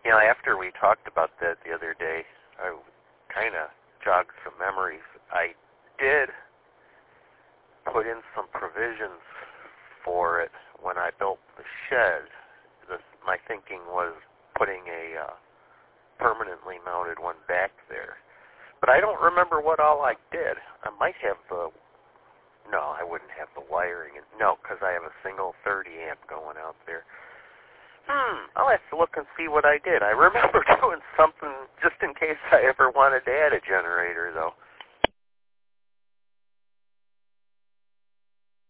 After we talked about that the other day, I kind of jogged some memories. I did put in some provisions for it when I built the shed. My thinking was putting a permanently mounted one back there. But I don't remember what all I did. I might have no, I wouldn't have the wiring. No, because I have a single 30 amp going out there. I'll have to look and see what I did. I remember doing something just in case I ever wanted to add a generator, though.